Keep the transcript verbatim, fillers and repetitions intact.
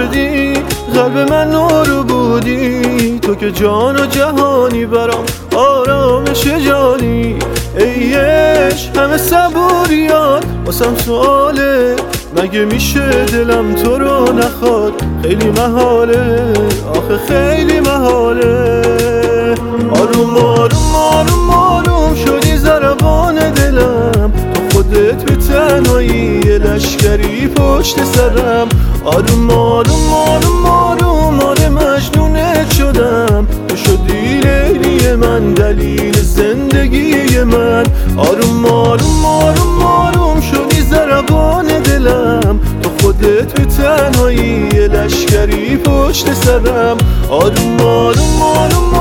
شدی، قلب من نور بودی، تو که جان و جهانی برام آرامش جانی. ای عشق همه صبوریات واسم سواله، مگه میشه دلم تو رو نخواد؟ خیلی محاله، آخه خیلی محاله. آروم آروم آروم آروم شدی ضربان دلم، تو خودت به تنهایی یه لشکری پشت سرم. آروم آروم آروم آروم آره مجنونت شدم، تو شدی لیلی من، دلیل زندگی من. آروم آروم آروم آروم شدی ضربان دلم، تو خودت به تنهایی یه لشکری پشت سرم. آروم آروم آروم